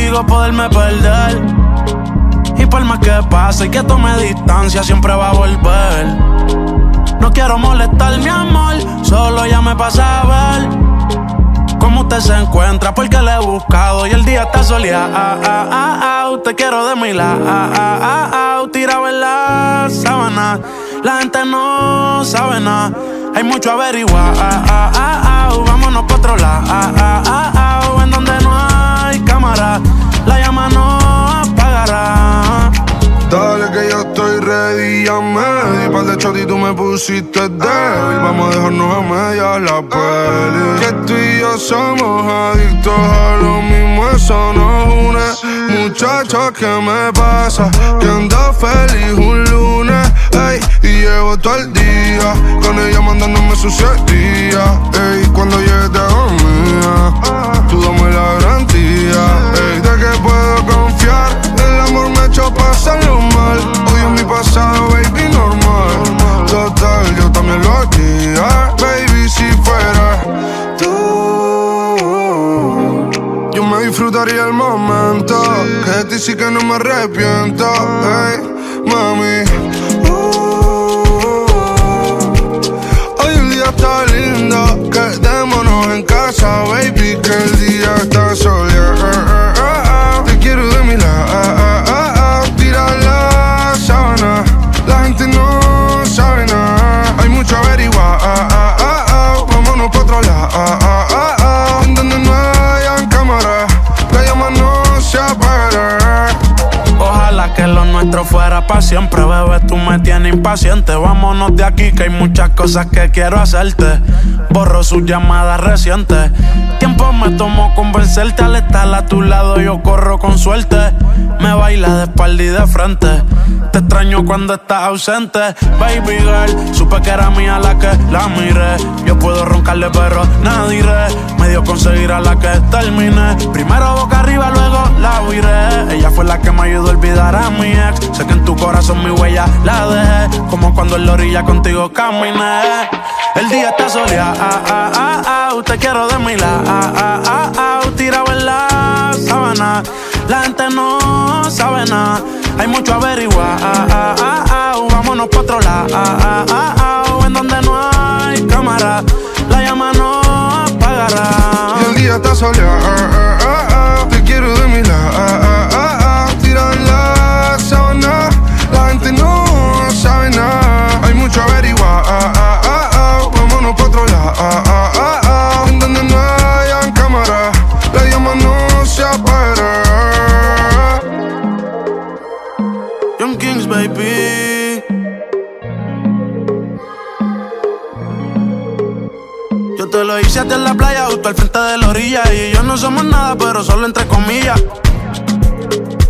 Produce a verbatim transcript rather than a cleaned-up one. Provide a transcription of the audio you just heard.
contigo poderme perder. Y por más que pase y que tome distancia, siempre va a volver. No quiero molestar, mi amor, solo ya me pasa a ver cómo usted se encuentra, porque le he buscado y el día está soleado. Ah, ah, ah, ah, te quiero de mi lado. Ah, ah, ah, ah, tirado en la sábana. La gente no sabe nada, hay mucho averiguar. Ah, ah, ah, ah, vámonos pa' otro lado. Ah, ah, ah, ah, en donde no hay cámara, la llama no apagará. Dale que yo estoy ready, ya me di par de shot y tú me pusiste débil. Vamos a dejarnos a medias la peli. Que tú y yo somos adictos a lo mismo, eso nos une. Muchacha, ¿qué me pasa? Que ando feliz un lunes, ey, y llevo todo el día con ella mandándome sus siete días, ey. Cuando llegues te hago mía, tú dame la garantía, ey, de que puedo confiar. El amor me echó pasarlo mal. Odio mi pasado, baby, normal. Total, yo también lo haría, baby, si fuera tú. Yo me disfrutaría el momento, que de ti sí que no me arrepiento, hey, mami. Uh, hoy el día está lindo, quedémonos en casa, baby, que el día está soleado. Te quiero de mi lado, tira la sábana. La gente no sabe nada, hay mucho averiguar. Vámonos pa' otro lado, en donde no hayan cámara, la llama no se apagará. Ojalá que lo nuestro fuera pa' siempre, bebé, tú me tienes impaciente. Vámonos de aquí que hay muchas cosas que quiero hacerte. Borro sus llamadas recientes. Tiempo me tomó convencerte, al estar a tu lado yo corro con suerte. Me baila de espalda y de frente, te extraño cuando estás ausente. Baby girl, supe que era mía la que la miré. Yo puedo roncarle pero nada diré. Me dio conseguir a la que terminé. Primero boca arriba, luego la viré. Ella fue la que me ayudó a olvidar a mi ex. Sé que en tu corazón mi huella la dejé, como cuando en la orilla contigo caminé. El día está soleado, ah, ah, ah, ah, te quiero de mi lado, ah, ah, ah, ah, tirado en la sábana. La gente no sabe nada, hay mucho averiguar. Ah, ah, ah, ah, vámonos pa' otro lado. Ah, ah, ah, ah, en donde no hay cámara, la llama no apagará. Y el día está soleado, ah, ah, ah, te quiero de mi lado. Ah, ah, ah, ah, tira en la sábana. La gente no sabe nada, hay mucho averiguar. Ah, ah, ah, ah, vámonos pa' otro lado. Ah, ah, ah, ah, en donde no hayan cámara, la llama no se apagará. Young Kings, baby. Yo te lo hice hasta en la playa, justo al frente de la orilla. Y ellos no somos nada, pero solo entre comillas.